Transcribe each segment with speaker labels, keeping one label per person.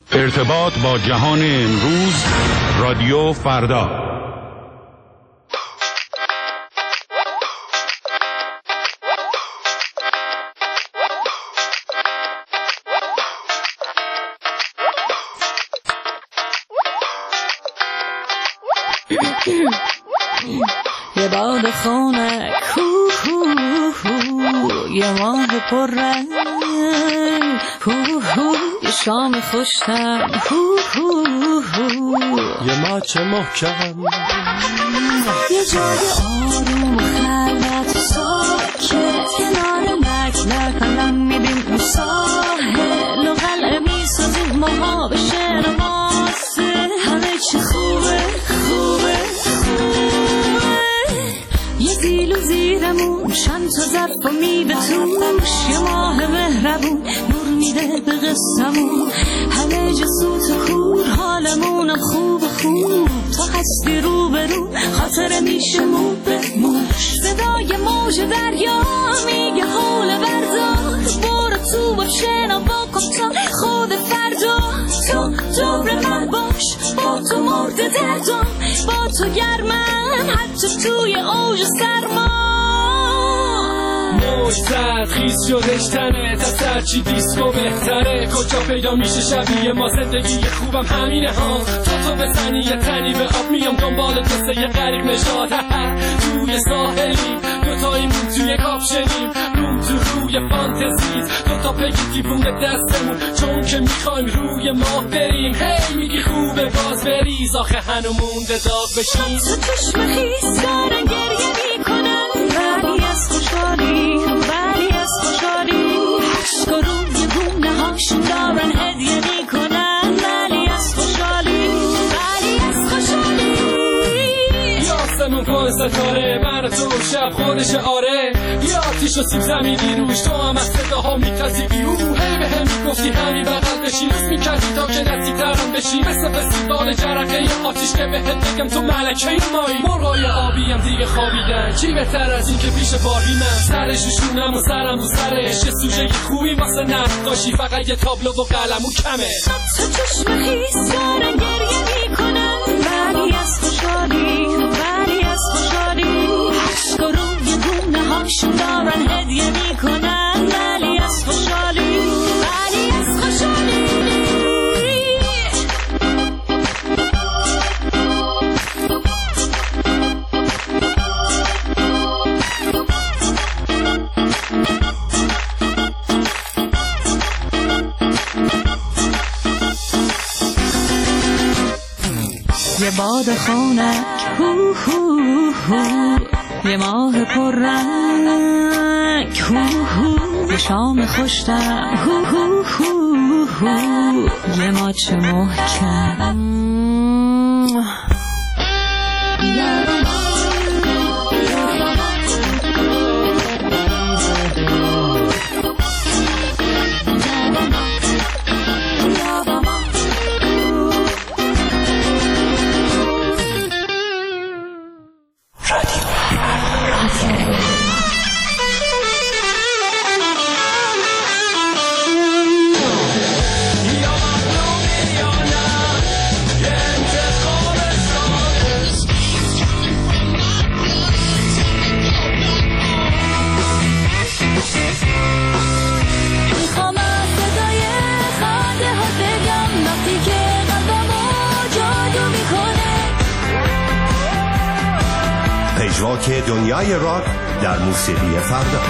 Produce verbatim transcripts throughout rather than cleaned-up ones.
Speaker 1: ارتباط با جهان امروز، رادیو فردا.
Speaker 2: یه باد خونه هو هو هو، یه ماه پر رنگ هو هو، یه شام خوشتم هو هو هو،
Speaker 3: یه ماچ محکم،
Speaker 2: یه جای آروم و خلوت ساکت، کنار لک لک میبین اون ساحل و قلعه میسازیم ماها به شعر ماسه، همه چی خوبه خوبه خوبه، یه زیل و زیرمون چند تا ظرف و میوه توش، یه ماه مهربون نور میده به قصه‌مون، همه جا سوت و کور، حالمونم خوب خوب، تا هستی رو به رو خاطر میشه مو به موش، صدای موج دریا میگه حول بردار، برو تو با شنوا کن تا خود فردا، تو دور من باش، با تو مرد دردم، با تو گرمم حتی توی اوج سرما،
Speaker 3: موج زد خیز شدش تنه، تا سرچی دیسکو بهتره، کجا پیدا میشه شبیه ما، زندگی خوبم همینه ها، تا تو بزنی یه تنی به آب میام دنبال قصه یه غریب نشاد، توی ساحلیم دوتاییمون توی کاپشنیم، روم تو روی فانتزیز، دوتا پگی دیوون دستمون، چون که میخوایم روی ماه بریم، هی میگی خوبه باز بریز، آخه هنو مونده داغ بشیم،
Speaker 2: تو چشم خیز دارن گریه میکنن، ولی از خوشحالی ولی از خوشحالی، عشق و روی گونه هاشون دارن هدیه میکنن، ولی از خوشحالی ولی از خوشحالی،
Speaker 3: یاسمون کن ستاره، من تو شب خودش آره، یا آتیش و سیب زمینی روش، تو هم از صداها میتازی بیو، هی به هم میگفتی همین بغل بشی، روز میکردی تا که نزدیکترم بشی، مثل فستیوال جرقه ی آتیش که بهت بگم تو ملکه مایی، مرغای آبی هم دیگه خوابیدن، چی بهتر از این که پیش باری من، سرش شونم و سرم و سرش، یه سوژه خوبی واسه نقاشی، فقط یه تابلو و قلمو کمه،
Speaker 2: تو چشم خیز دارن گریه میکنن، ولی از خوشحالی ولی از خوشحالی، عشق و روی گونه هاشون دارن هدیه میکنن، ولی از خوشحالی ولی از خوشحالی، یه باد خونه هو هو هو، یه ماه پر رنگ هو هو، یه شام خوشتم هو هو هو هو، یه ماچ محکم،
Speaker 4: پژواک دنیای راک در موسیقی فردا.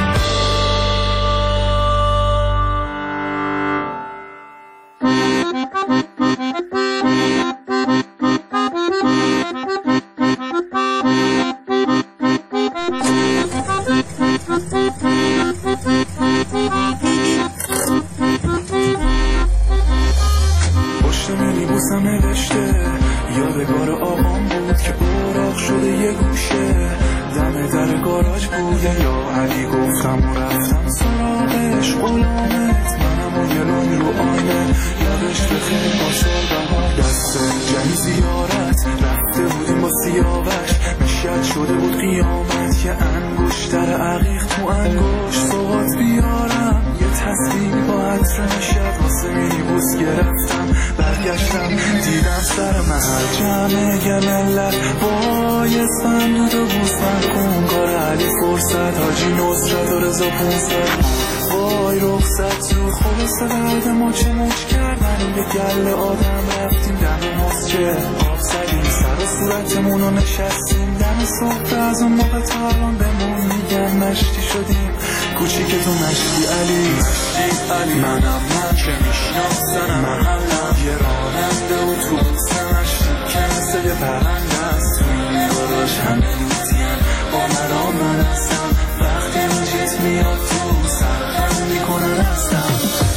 Speaker 5: پشت مینیبوسم نوشته یادگار آقام بود که اوراق شده یه گوشه، دم در گاراژ بوده یا علی گفتم و رفتم سراغش، غلامت منم و یه لنگ رو آینه، یادش بخیر با سال دست جنی زیارت رفته بودیم با سیاوش، میشد شده بود قیامت که انگشتر عقیق تو انگشت سوات بیارم، یه تصویر با عطر نشد واسه مینیبوس گرفتم، بعد سر محل جمعه ملت بایستن دود و بوسن کن کار علی فرصت حاجی نصرت و رضا پونصد وای رخصت تو خلاصه درد ما چه موج کردن به گل آدم رفتیم دم مسجد آب زدیم سر و صورتمونو نشستیم دم صبح از اون موقع تاران بمون میگن مشتی شدیم کوچیک تو مشتی علی مشتی علی منم من که میشناسنم محلم یه راننده اتوبوس مشتی که مثل یه پرنده است تو این گاراژ همه لوتین با مرا من هستم وقتی این جیت میاد تو سرخم میکنن هستم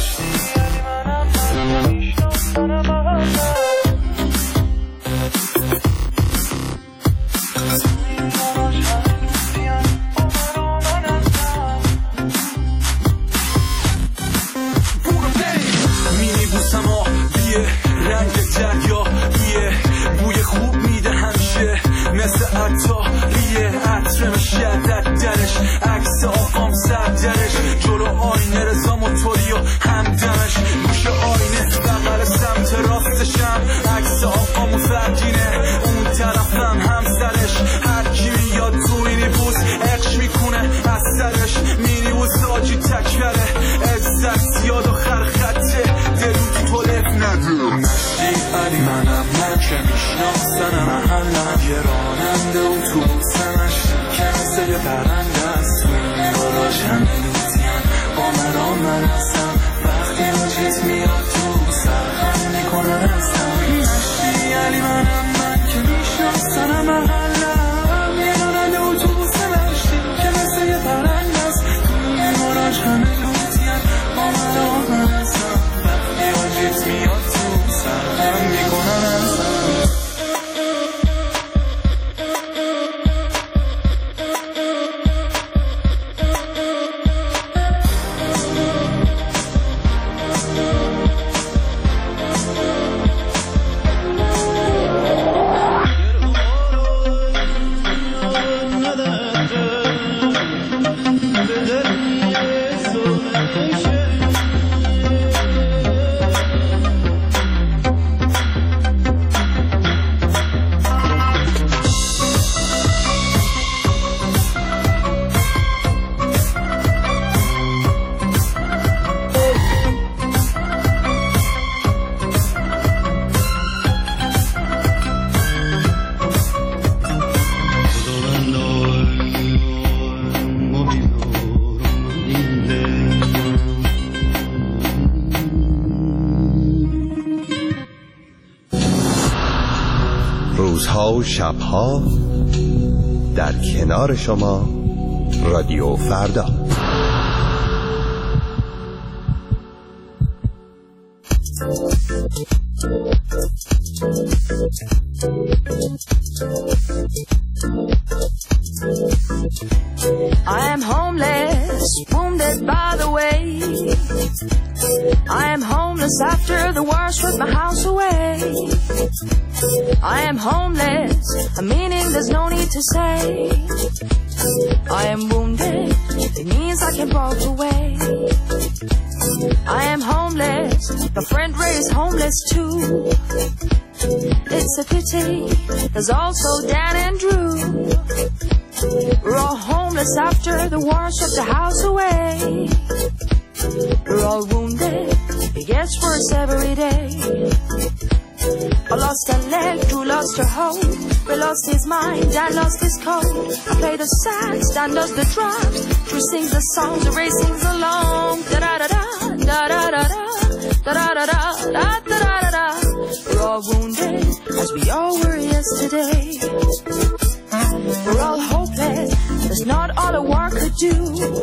Speaker 5: رنگ دریا بیه بوی خوب میده همیشه مثل عطاریه عطر شدت درش عکس آقام سردرش جلو آینه رضا موتوری و همدمش گوش آینه بغل سمت راستشم عکس آقامو فرگینه اون طرفم همسرش هر کی میاد تو اینی بوس عشق میکنه از سرش مینی و ساجی تکبره عزت یاد و خرخطه دلو تو لف نده مشتی علی منم من که میشناسنم محلم یه راننده اتوبوس مشتی که مثل یه پرنده است تو این گاراژ همه لوتین با مرا من هستم وقتی اون چیز میاد تو سرخم میکنن هستم مشتی علی منم من که میشناسنم محلم یه راننده اتوبوس مشتی که مثل یه پرنده است تو این گاراژ همه لوتین با مرا من هستم وقتی اون چیز میاد تو سرخم میکنن هستم
Speaker 4: روزها و شبها در کنار شما رادیو فردا.
Speaker 2: I am homeless, wounded by the way. I am homeless after the war stripped my house away. I am homeless, a meaning there's no need to say. I am wounded, it means I can walk away. I am homeless, my friend Ray is homeless too. It's a pity, there's also Dan and Drew. We're all homeless after the war stripped the house away. We're all wounded, it gets worse every day. I lost a leg, Drew lost her hope. Ray lost his mind, Dan lost his coat. I play the sax, Dan does the drums. Drew sings the songs, Ray sings along. Da da da da, da da da da, da da da da, da da da da da. We're all wounded, as we all were yesterday. We're all hopeless, that's not all a war could do.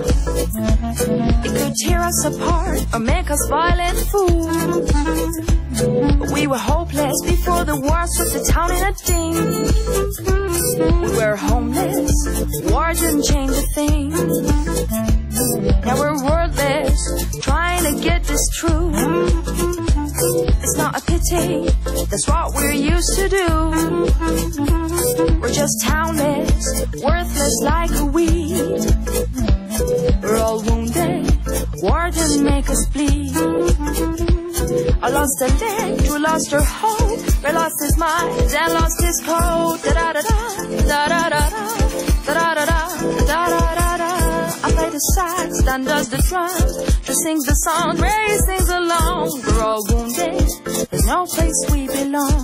Speaker 2: It could tear us apart or make us violent fools. But we were hopeless before the war swept the town in a thing. We were homeless, war didn't change a thing. Now we're wordless, trying to get this true. It's not a pity, that's what we're used to do. We're just townless, worthless like a weed. We're all wounded, war didn't make us bleed. I lost a leg, Drew lost her hope. Ray lost his mind, Dan lost his code. Da da da da da da da da da da da da da da da. I play the sax, Dan does the drums. Just sings the song, Ray sings along. We're all wounded, there's no place we belong.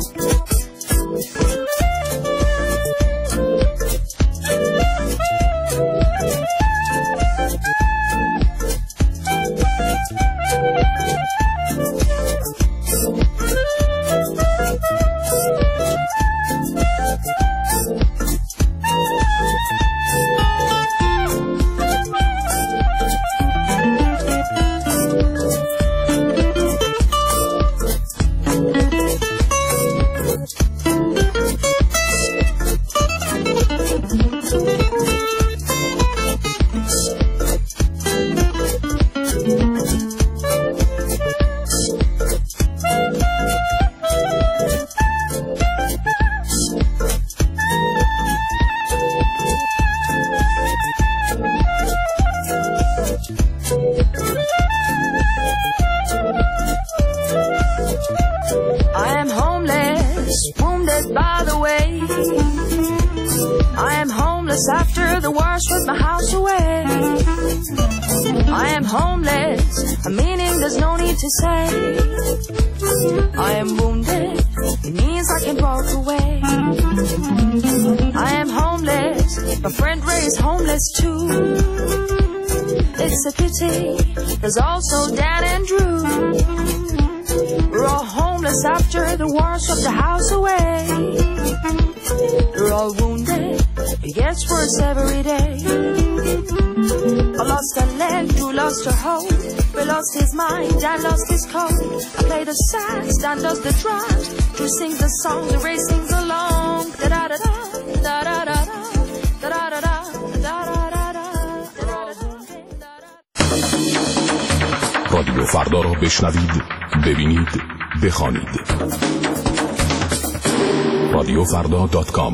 Speaker 2: To say I am wounded, it means I can walk away. I am homeless, my friend Ray is homeless too. It's a pity, there's also Dan and Drew. We're all homeless after the war swept the house away. We're all wounded, it gets worse every day. I lost a leg, Drew lost her hope. Ray lost his mind, Dan lost his code. I play the sax, Dan does the drums. Drew sings the song, the Ray sings along. Da da da da da da da da da da da da da da.
Speaker 6: رادیو فردا را بشنوید، ببینید، بخوانید. رادیو فردا دات کام.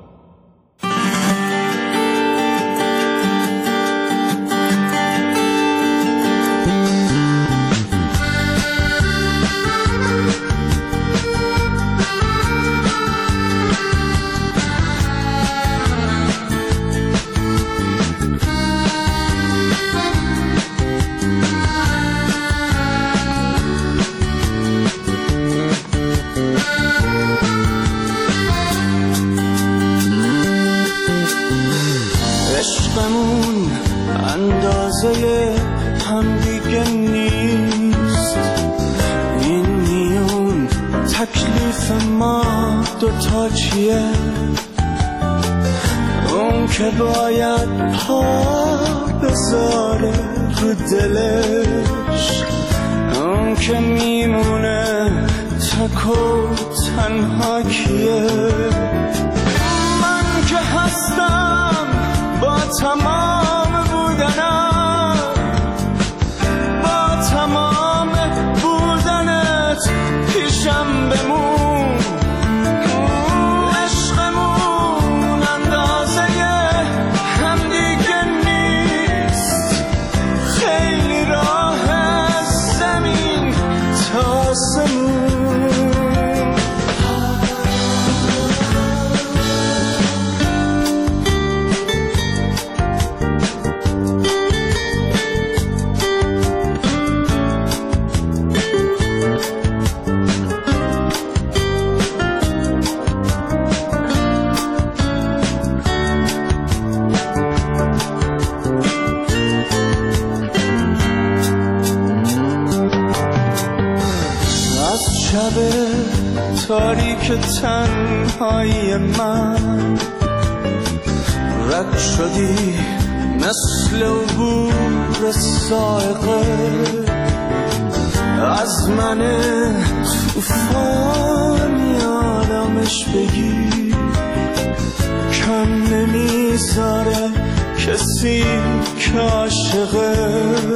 Speaker 5: هم دیگه نیست این میون تکلیف ما دوتا چیه اون که باید پا بذاره رو دلش اون که میمونه تک و تنها کیه من که هستم با تمام بودنم تمام بودنت پیشم بمون عشقمون اندازه هم دیگه نیست خیلی راه زمین تا آسمون تاریک تنهایی من رد شدی مثل عبور سائقه از من توفانی آرامش بگی کم نمیذاره کسی که عاشقه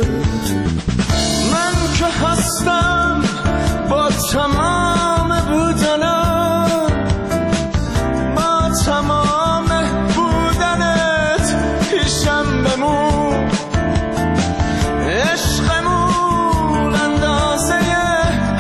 Speaker 5: من که هستم با تمام بودنم با تمام بودنت پیشم بمون عشقمون اندازه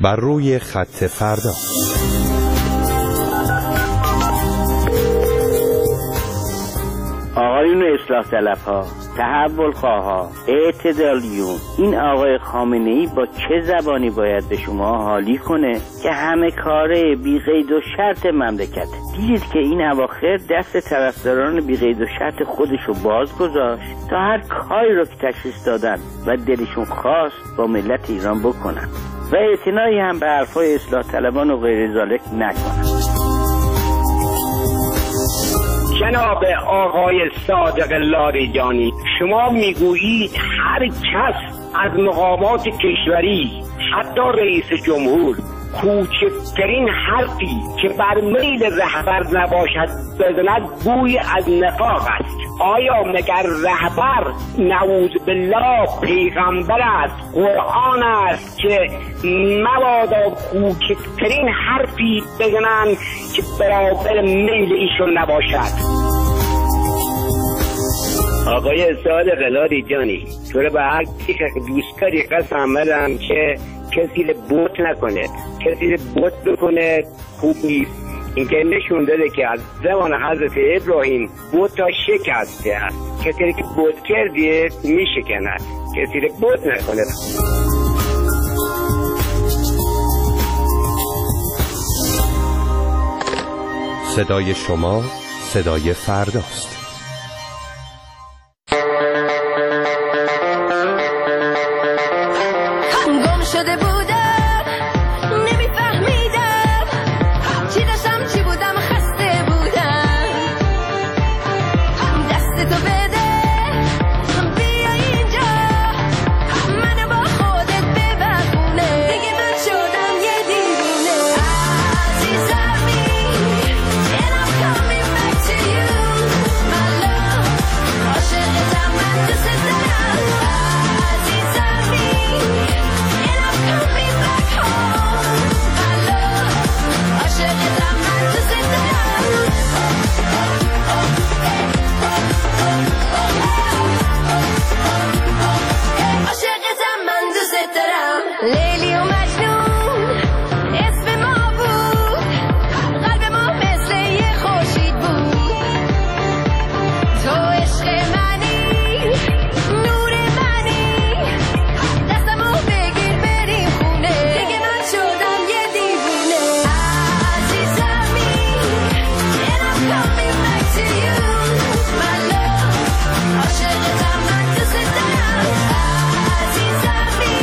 Speaker 4: بر روی خط فردا.
Speaker 7: آقایون اصلاح طلب‌ها، تحول خواها، اعتدالیون، این آقای خامنه‌ای با چه زبانی باید به شما حالی کنه که همه کاره بی قید و شرط مملکت؟ دیدید که این اواخر دست طرفداران بی قید و شرط خودشو باز گذاشت تا هر کاری رو که تشخیص دادن و دلشون خواست با ملت ایران بکنن و اعتنایی هم به حرفای اصلاح طلبان و غیر ذالک نکنن.
Speaker 8: جناب آقای صادق لاریجانی، شما میگویید هر کس از مقامات کشوری حتی رئیس جمهور کوچکترین حرفی که بر میل رهبر نباشد بزند بوی از نفاق است. آیا مگر رهبر نعوذ بالله پیغمبر است، قرآن است که مبادا کوچکترین حرفی بزنند که برابر میل ایشون نباشد؟ آقای صادق لاریجانی، تو رو به هر کی که دوست داری قسم بدم که کسی رو بوت نکنه، کسی رو بوت بکنه خوب نیست. این که نشون داده که از زمان حضرت ابراهیم بوت ها شکسته است. کسی رو که بوت کردیه میشکنه، کسی رو بوت نکنه.
Speaker 4: صدای شما صدای فرداست.
Speaker 2: شده بودم نمیفهمیدم چی داشتم چی بودم، خسته بودم. دست تو بده بیا اینجا منو با خودت ببرونه، دیگه من شدم یه دیوونه. عزیزمی and I'm coming back to you my love، عاشقتم من دوست دارم. عزیزمی لیلی و مجنون اسم ما بود، قلب ما مثل یه خورشید بود. تو عشق منی، نور منی، دستمو بگیر بریم خونه، دیگه من شدم یه دیوونه. عزیزمی and I'm coming back to you my love، عاشقتم من دوست دارم. عزیزمی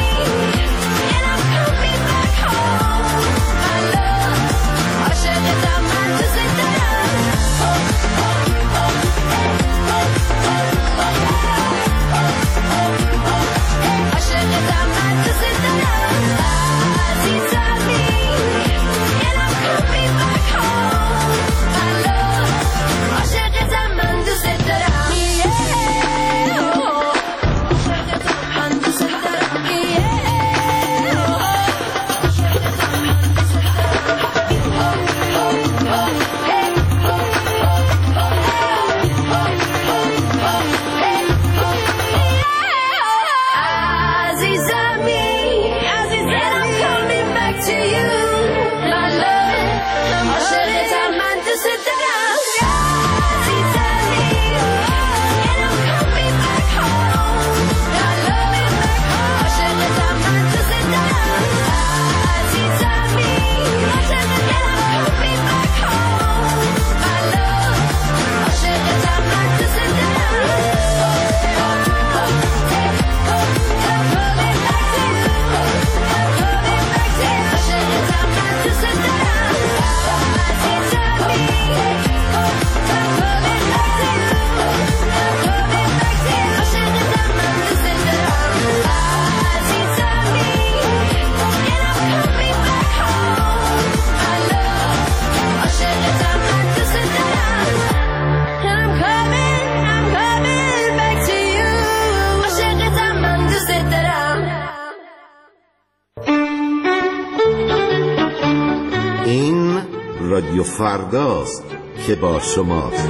Speaker 9: رادیو فرداست که با شماست.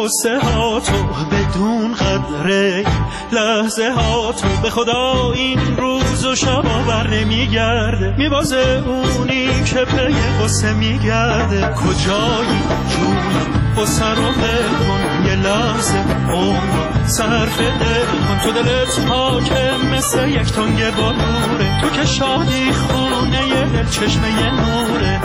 Speaker 10: غصه ها تو بدون قدره لحظه ها تو به خدا این روز و شبا بر نمیگرده میبازه اونی که پی غصه میگرده کجایی جون غصه رو بل کن یه لحظه عمر صرف دل کن تو دلت پاکه مثل یک تنگ بلوره تو که شادی خونه یه دل چشمه یه نوره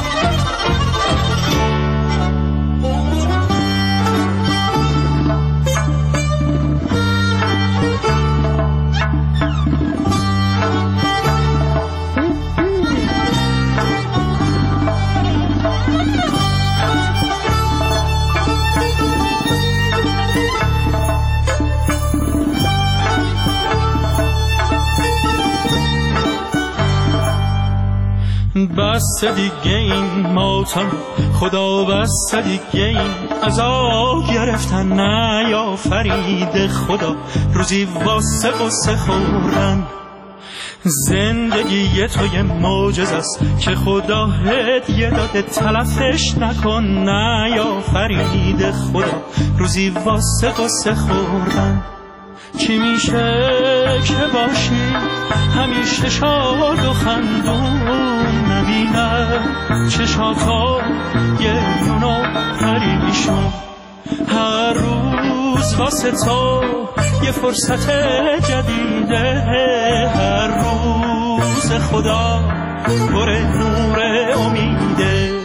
Speaker 10: بس دیگه این ماتم خدا بس دیگه این عذاب گرفتن نه یا فرید خدا روزی واسه قصه خوردن زندگی تو یه معجزه است که خدا هدیه داده تلفش نکن نه یا فرید خدا روزی واسه قصه خوردن چی میشه که باشی همیشه شاد و خندون نبینه چشاتا یه نونو پریشون هر روز واسه تو یه فرصت جدیده هر روز خدا پر نور امیده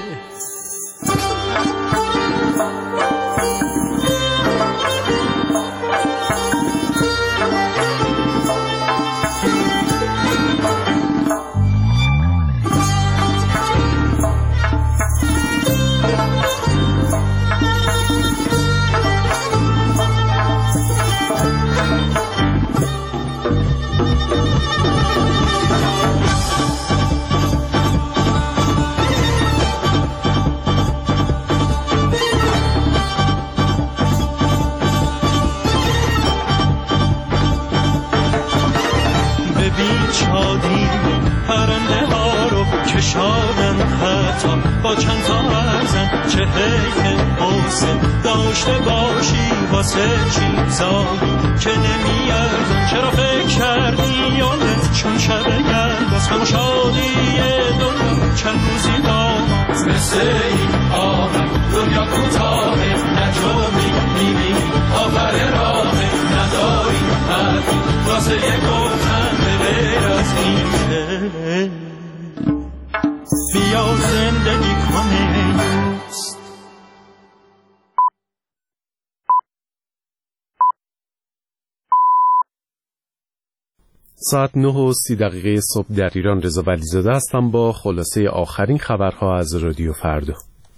Speaker 10: شادن حتی با چند تا ارزن چه حیف حسن داشته باشی واسه چیزایی که نمیارزن چرا فکر کردی یادت چون شب گرد از غم و شادی دنیا چند روزی داماد مثل این آمد دنیا کوتاهه نجومی میبینی آخر راهه نداری حرفی واسه یک گفتن به غیر از این بیا زندگی کنه دوست.
Speaker 4: ساعت نه و سی دقیقه صبح در ایران. رضا ولیزاده هستم با خلاصه آخرین خبرها از رادیو فردا.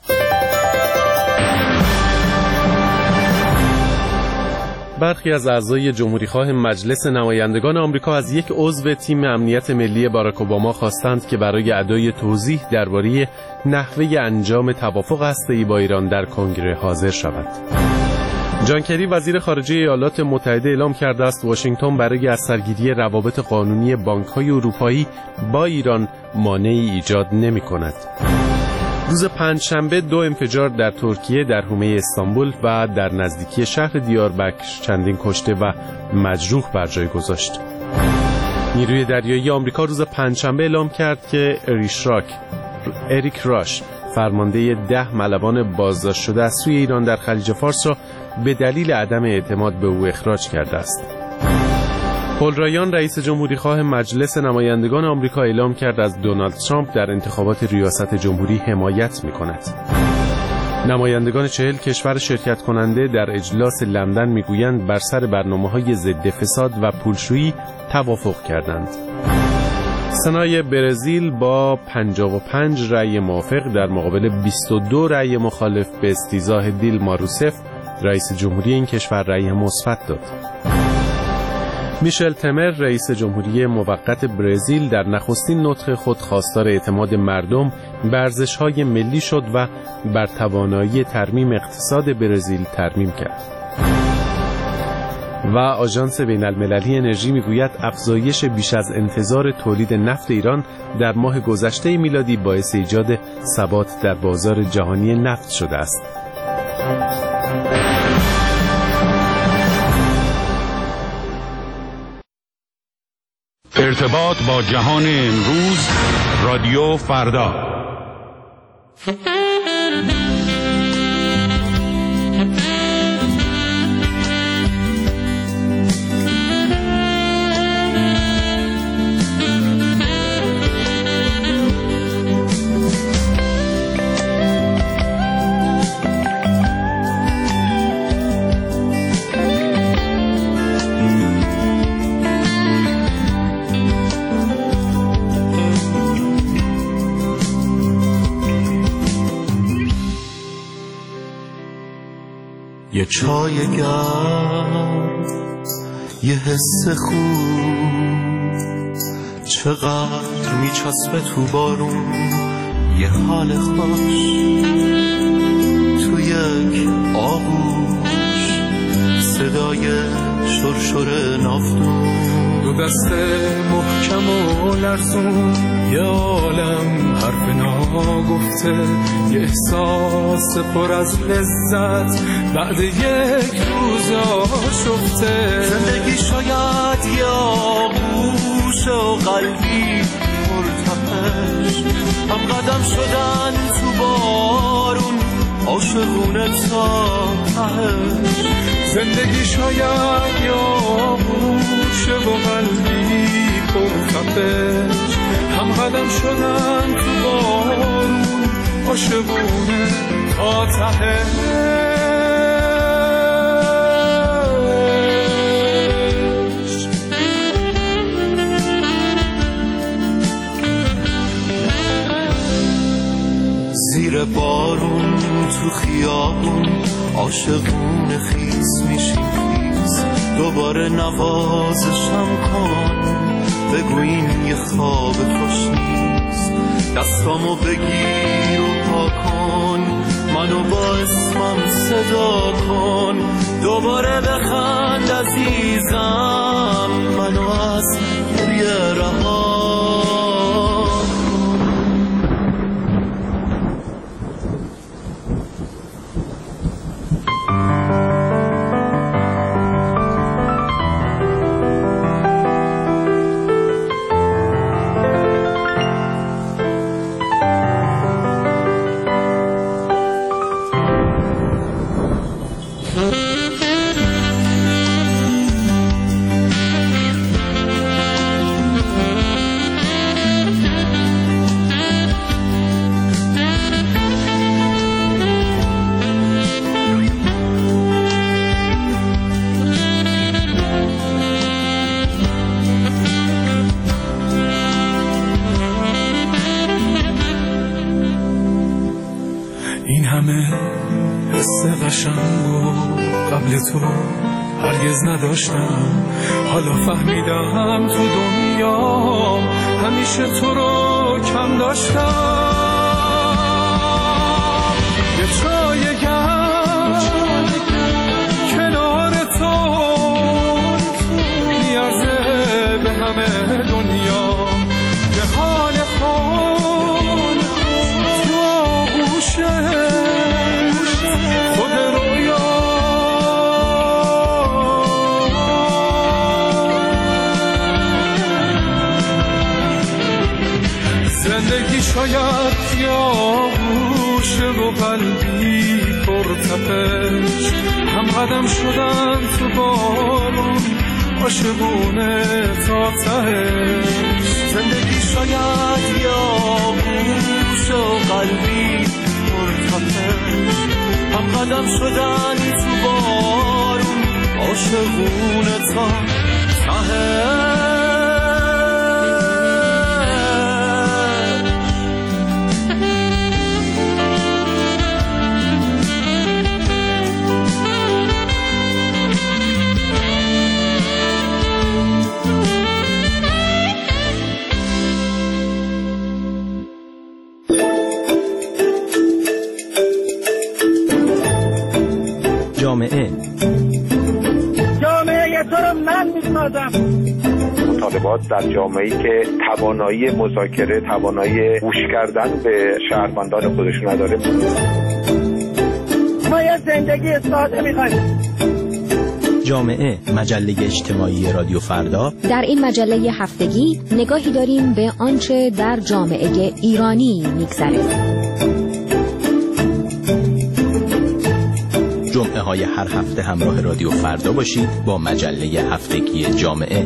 Speaker 4: برخی از اعضای جمهوریخواه مجلس نمایندگان آمریکا از یک عضو تیم امنیت ملی باراک اوباما خواستند که برای ادای توضیح درباره نحوه انجام توافق هسته‌ای با ایران در کنگره حاضر شود. جان کری وزیر خارجه ایالات متحده اعلام کرده است واشنگتن برای از سرگیری روابط قانونی بانک‌های اروپایی با ایران مانعی ایجاد نمی‌کند. روز پنجشنبه دو انفجار در ترکیه در حومه استانبول و در نزدیکی شهر دیاربکر چندین کشته و مجروح بر جای گذاشت. نیروی دریایی آمریکا روز پنجشنبه اعلام کرد که اریشراک اریک راش فرمانده ده ملوان بازداشت شده از سوی ایران در خلیج فارس را به دلیل عدم اعتماد به او اخراج کرده است. پل رایان رئیس جمهوریخواه مجلس نمایندگان آمریکا اعلام کرد از دونالد ترامپ در انتخابات ریاست جمهوری حمایت می‌کند. نمایندگان چهل کشور شرکت کننده در اجلاس لندن میگویند بر سر برنامه‌های ضد فساد و پولشویی توافق کردند. سنای برزیل با پنجاه و پنج رأی موافق در مقابل بیست و دو رأی مخالف به استیضاح دیلما روسف رئیس جمهوری این کشور رأی مثبت داد. میشل تمر رئیس جمهوری موقت برزیل در نخستین نطق خود خواستار اعتماد مردم به ارزش‌های ملی شد و بر توانایی ترمیم اقتصاد برزیل ترمیم کرد. و آژانس بین‌المللی انرژی میگوید افزایش بیش از انتظار تولید نفت ایران در ماه گذشته میلادی باعث ایجاد ثبات در بازار جهانی نفت شده است.
Speaker 1: ارتباط با جهان امروز، رادیو فردا.
Speaker 11: یه چای گرم، یه حس خوب، چقدر میچسبه تو بارون، یه حال خوش تو یک آغوش، صدای شرشر نافتون،
Speaker 5: دو دست محکم و لرزون، یه عالم حرف ناگفته، یه احساس پر از لذت بعد یک روز آشفته.
Speaker 11: زندگی شاید یه آغوش و قلبی مرتفش، هم قدم شدن تو بارون، عاشقونه تا تهش.
Speaker 5: زندگی شاید یه آغوش و قلبی پرتپش، هم قدم شدن تو بارون، عاشقونه تا تهش.
Speaker 11: زیر بارون تو خیابون، عاشقونه خیس میشیم خیس، دوباره نوازشم کن، بگو این یه خواب خوش نیست. دستامو بگیر و پا کن، منو با اسمم صدا کن، دوباره بخند عزیزم، منو از گریه رها.
Speaker 5: تو هرگز نداشتم، حالا فهمیدم تو دنیا همیشه تو رو کم داشتم. یه چای گرم کنار تو نیازه به همه دنیا، یه حال خون تو آغوشه خود رویا. زندگی شاید یا گوشه و قلبی پرتپش، هم قدم شدن تو بارون، عاشقونه تا تهش.
Speaker 11: زندگی شاید یا گوشه و قلبی پرتپش، هم قدم شدن تو بارون، عاشقونه تا تهش.
Speaker 12: جامعه
Speaker 13: جامعه تو رو من میسازم.
Speaker 14: مطالبات در جامعه‌ای که توانایی مذاکره، توانایی گوش کردن به شهروندان خودشون نداره.
Speaker 13: ما یه زندگی ساده میخوایم،
Speaker 12: جامعه، مجله اجتماعی رادیو فردا.
Speaker 15: در این مجله هفتگی نگاهی داریم به آنچه در جامعه ایرانی می‌گذرد.
Speaker 12: جمعه های هر هفته همراه رادیو فردا باشید با مجله هفتگی جامعه.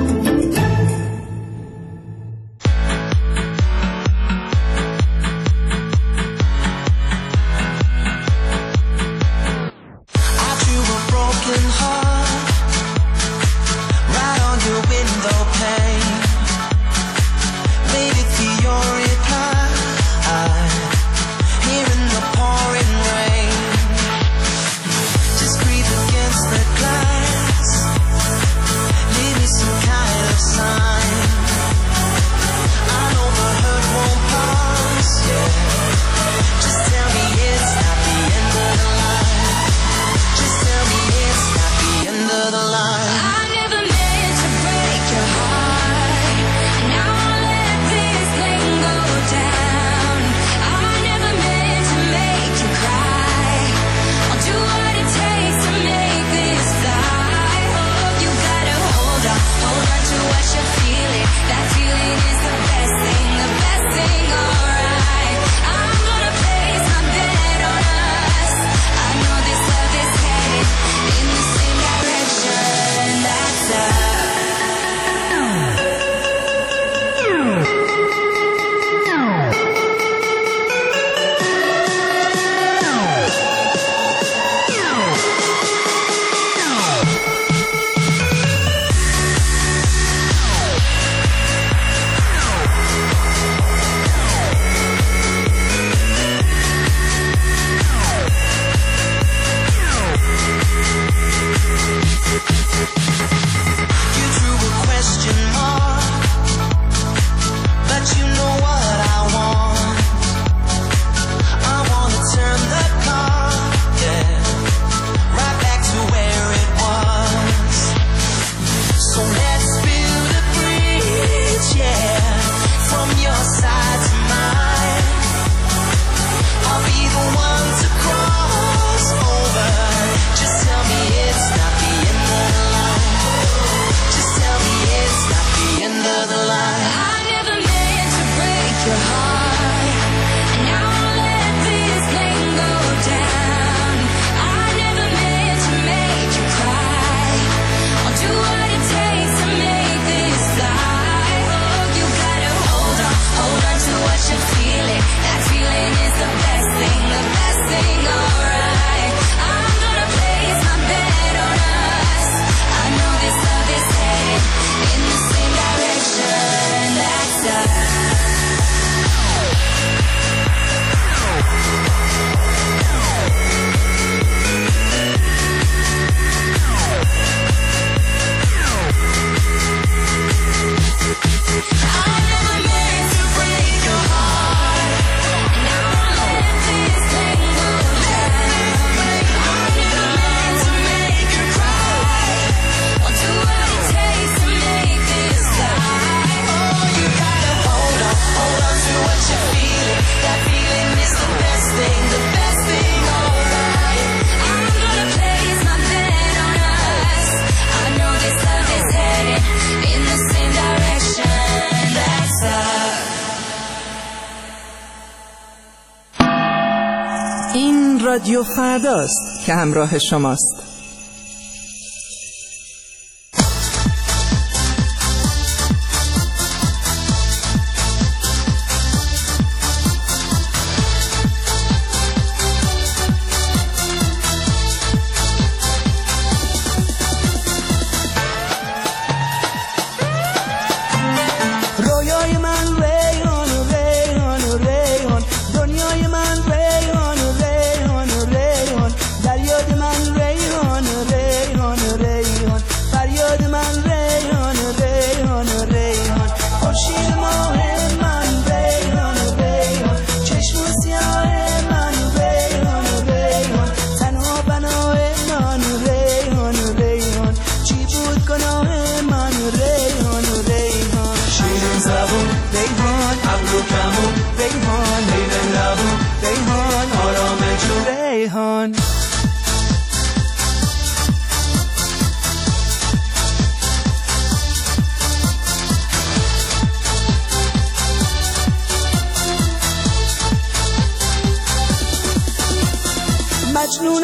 Speaker 16: رادیو فرداست که همراه شماست.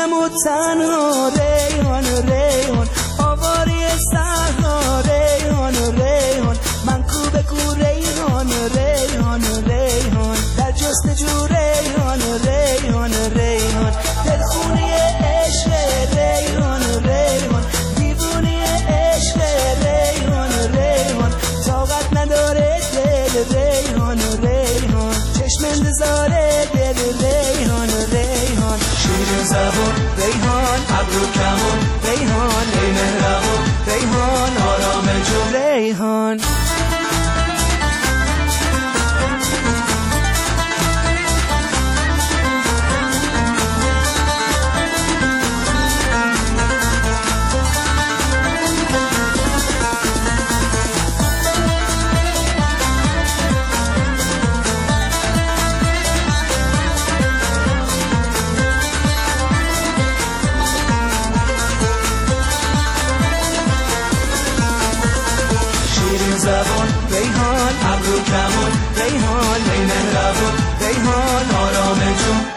Speaker 11: میشم و تنها ریحان ریحان آواری صحرا ریحان ریحان من کو به کو ریحان ریحان ریحان در جستجو ریحان ریحان ریحان دلخونی عشق ریحان ریحان دیوونی عشق ریحان ریحان طاقت نداره دل ریحان ریحان چشم انتظاره دل ریحان ریحان شیرین زبون ریحان ابرو کمون ریحان ای مهربون ریحان آرام جون ریحان زبان ریحان ابرو کمون ریحان ای مهربون ریحان آرام جون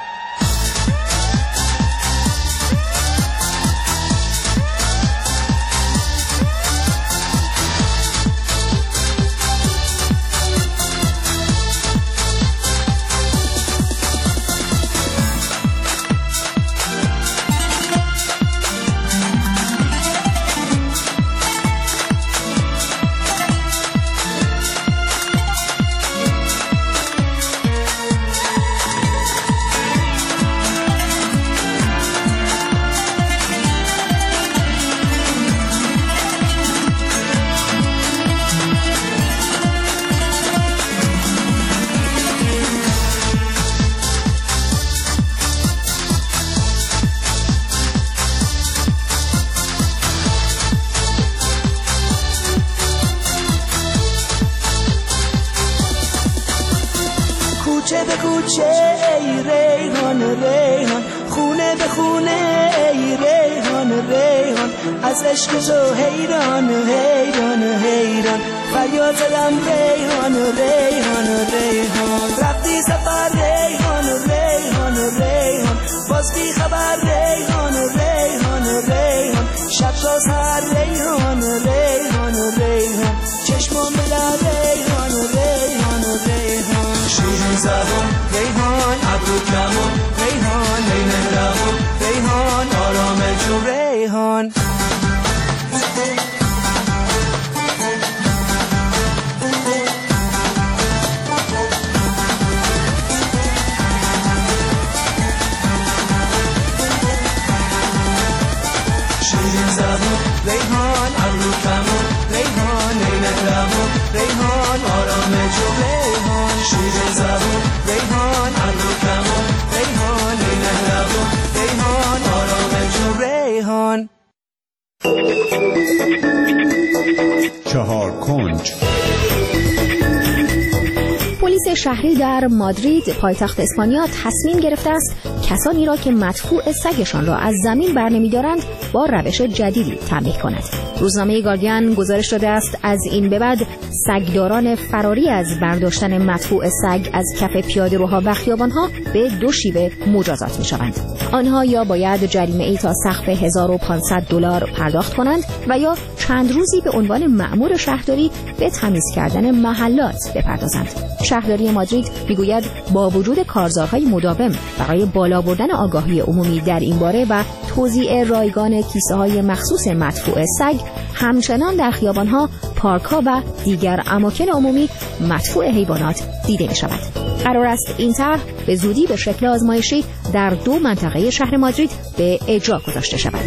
Speaker 11: کوچه به کوچه ای ریحان ریحان خونه به خونه ای ریحان ریحان از عشق تو حیران حیران حیران فریاد زدم ریحان ریحان ریحان رفتی سفر ریحان ریحان ریحان باز بی خبر ریحان ریحان ریحان شب تا سحر ریحان ریحان ریحان چشمام به در ریحان ریحان ریحان شیرین زبون ریحان ابرو کمون ریحان ای مهربون ریحان آرام جون ریحان شیرین زبون ریحان ابرو کمون ریحان ای مهربون ریحان آرام جون ریحان شیرین زبون ریحان ابرو کمون ریحان ای مهربون ریحان آرام جون ریحان
Speaker 1: چهار کنج.
Speaker 15: پلیس شهری در مادرید پایتخت اسپانیا تصمیم گرفته است کسانی را که مدفوع سگشان را از زمین برنمی‌دارند با روش جدیدی تنبیه کند. روزنامه گاردین گزارش داده است از این به بعد سگداران فراری از برداشتن مدفوع سگ از کف پیاده‌روها و خیابان‌ها به دو شیوه مجازات می‌شوند. آنها یا باید جریمه‌ای تا سقف هزار و پانصد دلار پرداخت کنند و یا چند روزی به عنوان مأمور شهرداری به تمیز کردن محلات بپردازند. شهرداری مادرید میگوید با وجود کارزارهای مداوم برای بالا بردن آگاهی عمومی در این باره و توزیع رایگان کیسه‌های مخصوص مدفوع سگ، همچنان در خیابان‌ها، پارک‌ها و دیگر اماکن عمومی مدفوع حیوانات دیده می‌شود. قرار است این طرح به زودی به شکل آزمایشی در دو منطقه شهر مادرید به اجرا گذاشته شود.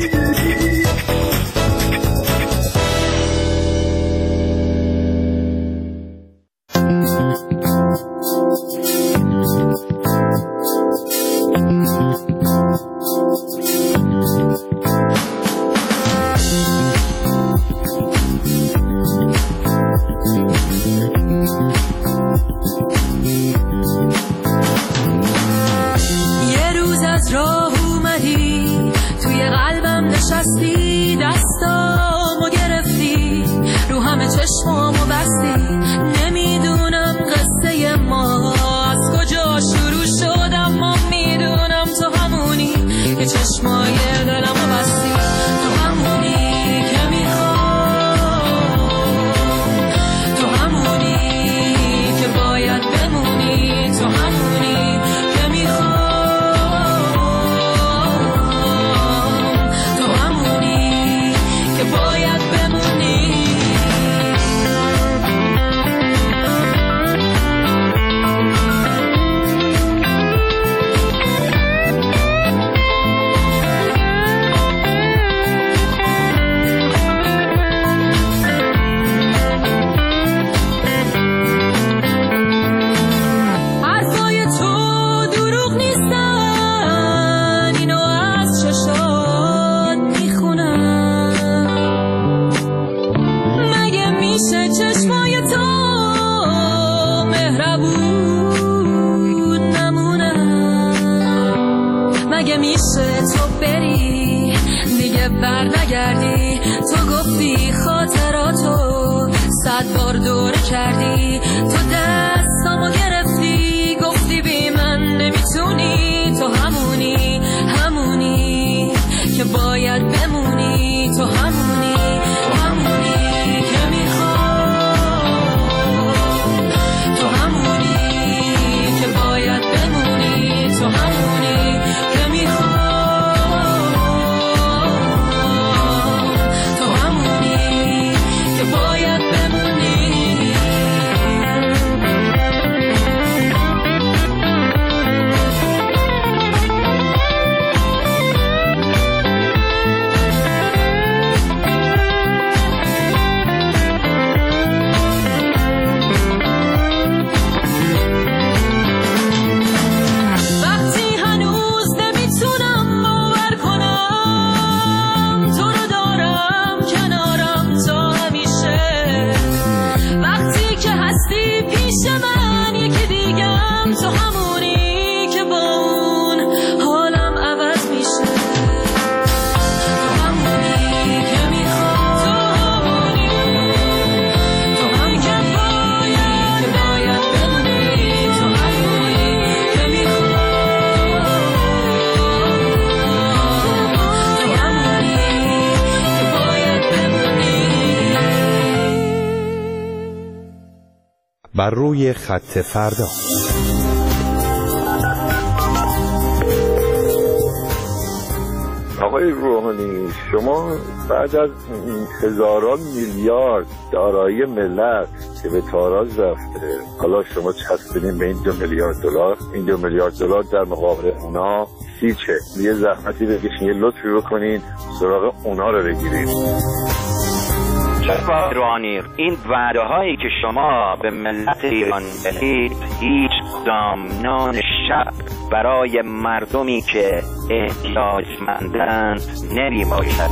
Speaker 2: میشه تو بری دیگه بر نگردی. تو گفتی خاطراتو صد بار دوره کردی. تو دستامو گرفتی گفتی بی من نمیتونی. تو همونی همونی که باید بمونی. تو همونی همونی که میخوام. تو همونی که باید بمونی. تو همونی که میخوام. تو همونی که باید بمونی.
Speaker 17: بر روی خط فردا.
Speaker 14: آقای روحانی، شما بعد از هزاران میلیارد دارایی ملت که به تاراج رفته، حالا شما چسبیدین به این دو میلیارد دلار، این دو میلیارد دلار در مقابل اونا هیچه. یه زحمتی بکشین، یه لطفی بکنین سراغ اونا رو بگیرید.
Speaker 18: جناب روحانی، این وعده هایی که شما به ملت ایران دهید هیچ دامنان شب برای مردمی که احتیاجمندند نمی باشد.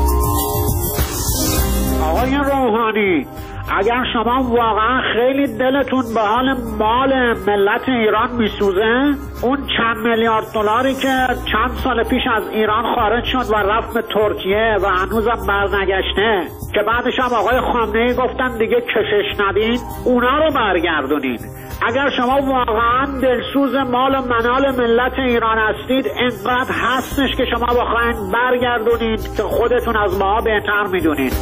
Speaker 13: آقای روحانی، اگر شما واقعا خیلی دلتون به حال مال ملت ایران میسوزه، اون چند میلیارد دلاری که چند سال پیش از ایران خارج شد و رفت به ترکیه و هنوزم برنگشته، که بعدش هم آقای خامنه‌ای گفتن دیگه کشش ندین، اونا رو برگردونین. اگر شما واقعا دلسوز مال و منال ملت ایران هستید، اینقدر هستش که شما بخواین برگردونید که خودتون از ما بهتر میدونید.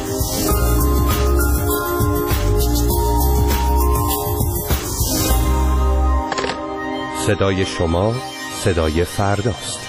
Speaker 17: صدای شما صدای فرداست.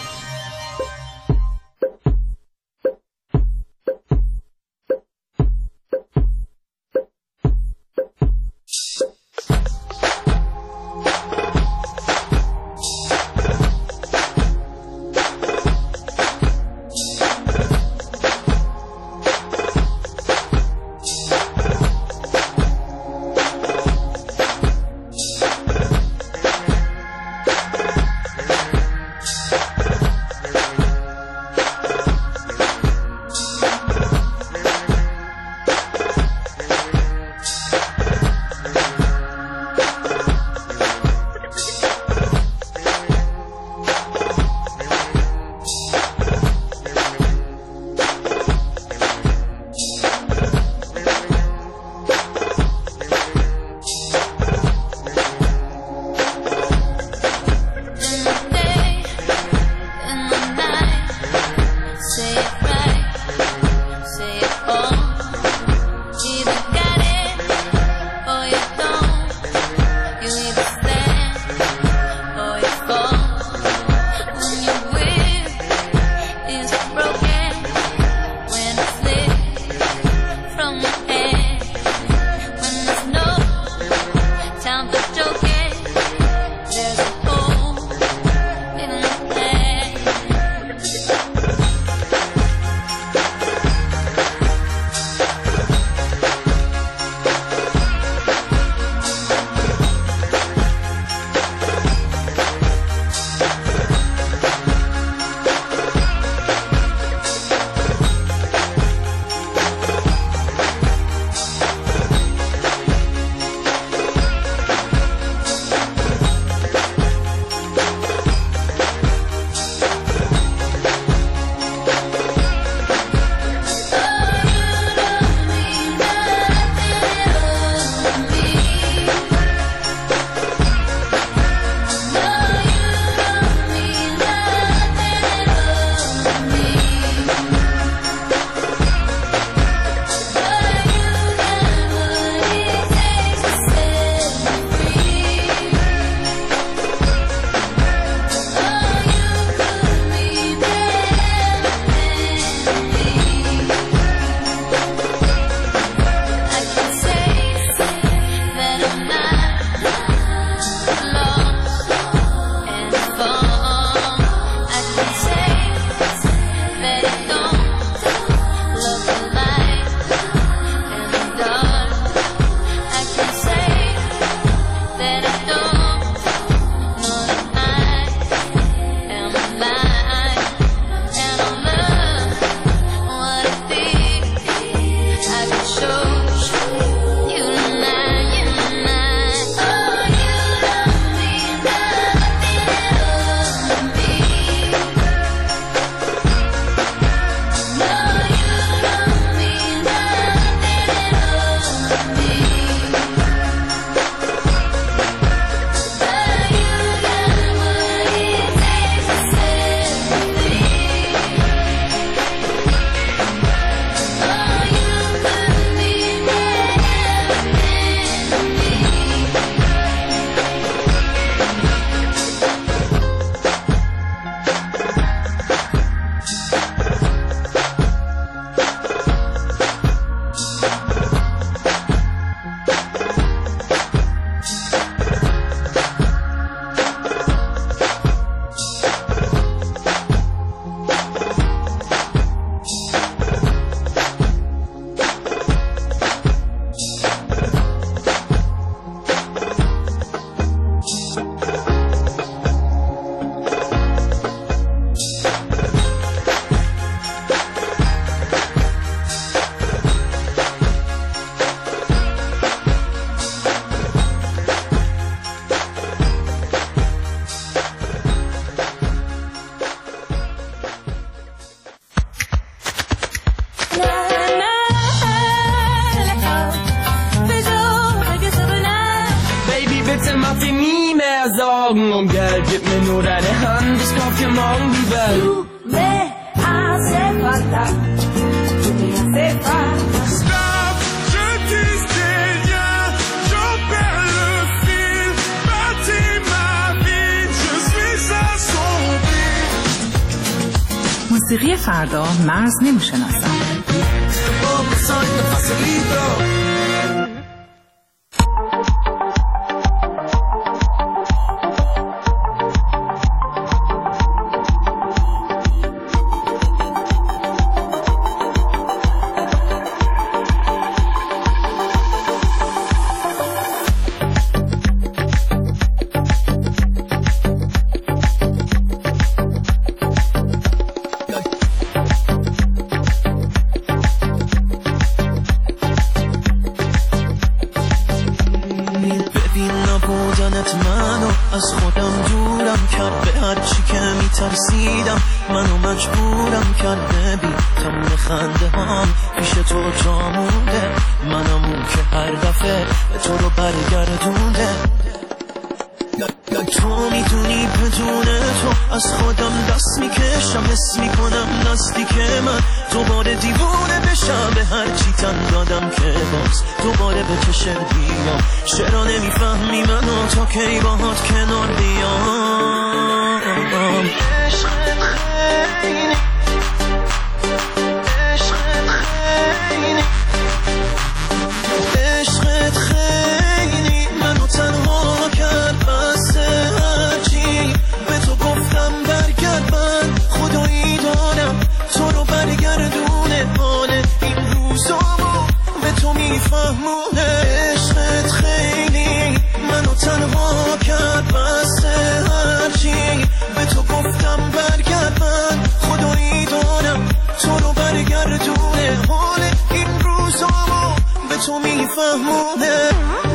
Speaker 19: wie nie mehr Sorgen um Geld. Gib mir nur deine Hand, ich kauf dir morgen die Welt.
Speaker 2: Tu me hace falta, tu me hace falta.
Speaker 5: Stop, je disais rien, j'en perds le fil. Bâtis ma vie, je suis assombri.
Speaker 16: موسیقی فردا مرز نمیشناسم.
Speaker 20: از خودم دورم کرد، به هر چی که میترسیدم منو مجبورم کرد. ببین خم خنده هم پیش تو جا مونده، منم اون که هر دفعه به تو رو برگردونده. تو میدونی بدون تو از خودم دست میکشم، حس میکنم نزدیک من دوباره دیوونه بشم. به هر چی تن دادم که باز دوباره به چشم بیام. چرا نمیفهمی منو تا کی باهات کنار بیام؟ عشقت خیلی عشقت خیلی عشقت خیلی منو تنها کرد. بس هرچی به تو گفتم برگرد، من خدایی دارم تو رو برگردونه. حال این روزامو به تو میفهمونه. عشقت خیلی منو تنها کرد. بس هرچی به تو گفتم برگرد، من خدایی دارم تو رو برگردونه. حال این روزامو به تو میفهمونه.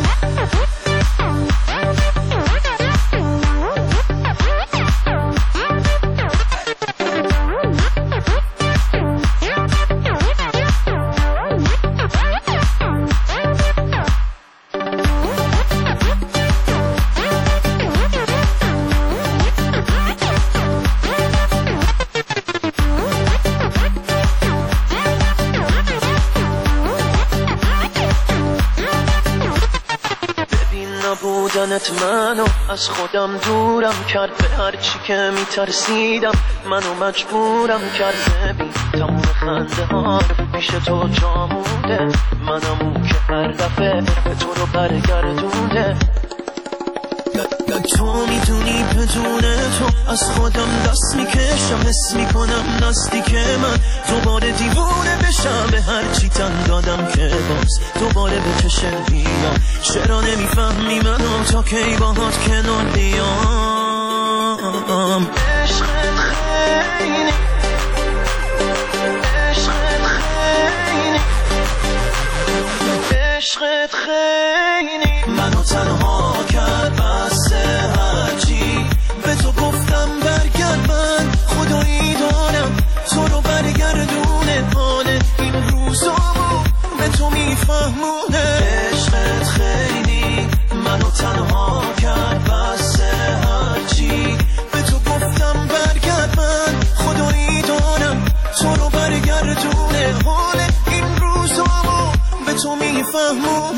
Speaker 20: بودنت منو از خودم دورم کرد، به هر چی که میترسیدم منو مجبورم کرد. ببین تموم خنده ها پیش تو جا مونده، منم اون که هر دفعه به تو رو برگردونده. تو میدونی بدون تو از خودم دست میکشم، حس میکنم نزدیک من دوباره دیوونه بشم. به هر چی تن دادم که باز دوباره به چشم بیام. چرا نمیفهمی منو تا کی باهات کنار بیام؟ عشقت خیلی عشقت خیلی عشقت خیلی منو تنها کرد. بس هرچی به تو گفتم برگرد، من خدایی دارم تو رو برگردونه. حال این روزامو به تو میفهمونه. عشقت خیلی منو تنها کرد. بس هرچی به تو گفتم برگرد، من خدایی دارم تو رو برگردونه. حال این روزامو به تو میفهمونه.